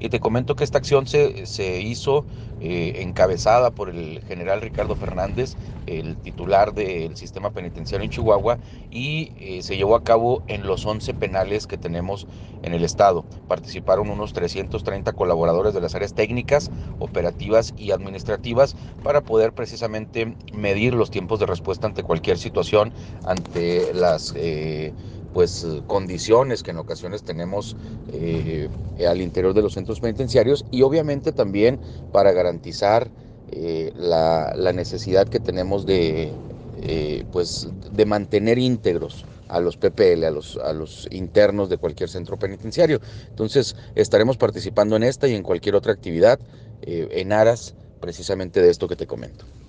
Y te comento que esta acción se hizo encabezada por el general Ricardo Fernández, el titular del sistema penitenciario en Chihuahua, y se llevó a cabo en los 11 penales que tenemos en el estado. Participaron unos 330 colaboradores de las áreas técnicas, operativas y administrativas para poder precisamente medir los tiempos de respuesta ante cualquier situación, ante las condiciones que en ocasiones tenemos al interior de los centros penitenciarios, y obviamente también para garantizar la necesidad que tenemos de mantener íntegros a los PPL, a los internos de cualquier centro penitenciario. Entonces estaremos participando en esta y en cualquier otra actividad en aras precisamente de esto que te comento.